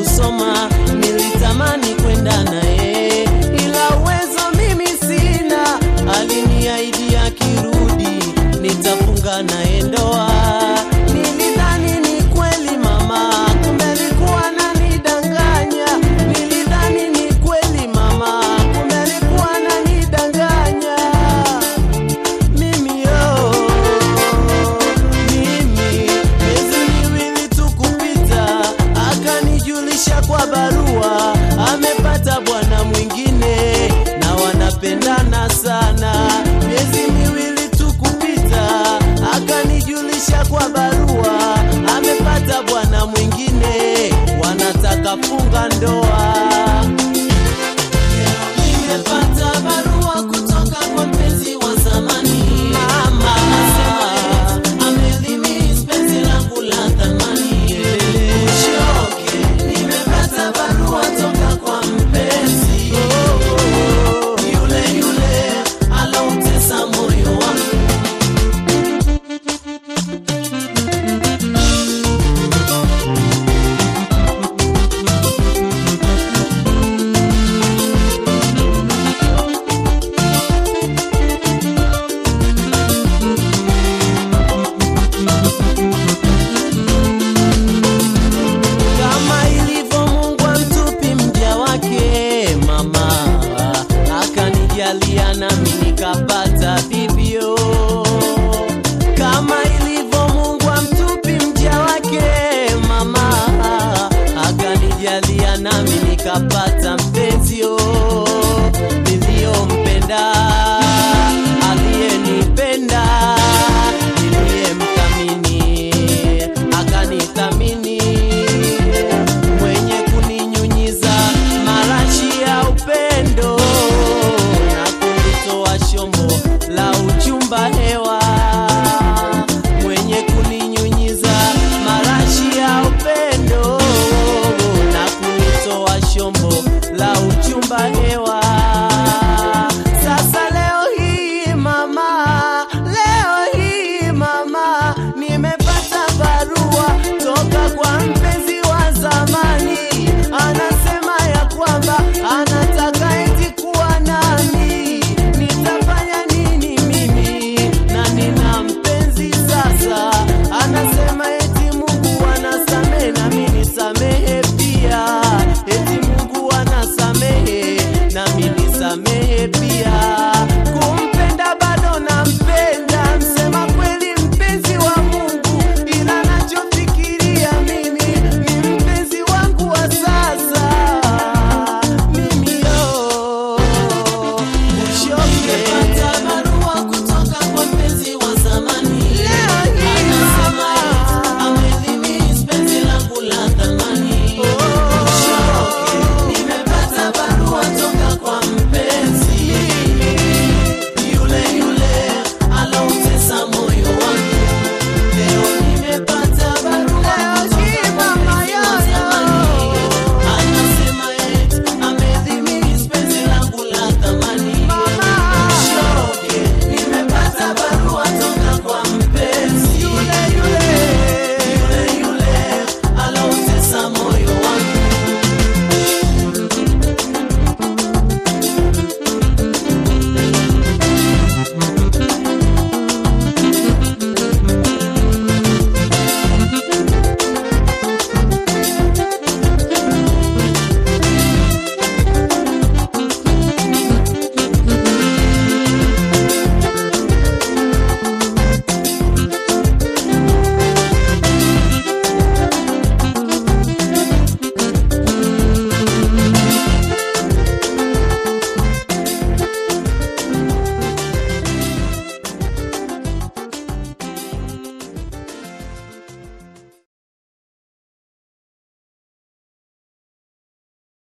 kusoma, nilitamani kwenda naye, ila uwezo mimi sina. Aliniahidi akirudi nitafunga naye ndoa. Nilidhani ni kweli mama, kumbe alikuwa ananidanganya. Nilidhani ni kweli mama, kumbe alikuwa ananidanganya. Mimi miezi miwili tu kupita, akanijulisha kwa barua amepata bwana mwingine na wanapendana sana. Miezi miwili tu kupita, akanijulisha kwa barua amepata bwana mwingine, wanataka funga ndoa. Nimepata barua kutoka kwa mpenzi wa zamani, mama anasema amelimiss penzi langu la thamani. Shoke, nimepata barua toka kwa mpenzi yule aloutesa moyo wangu. Kama ilivyo Mungu amtupi mja wake, mama akanijalia nami nikapata vivyo. Kama ilivyo Mungu amtupi mja wake, mama akanijalia nami nikapata mpenzio niliyompenda, aliyenipenda, niliyemthamini akanithamini, mwenye kuninyunyiza marashi ya upendo na kunitoa shombo la uchumba hewa. Mwenye kuninyunyiza marashi ya upendo na kunitoa shombo la uchumba hewa.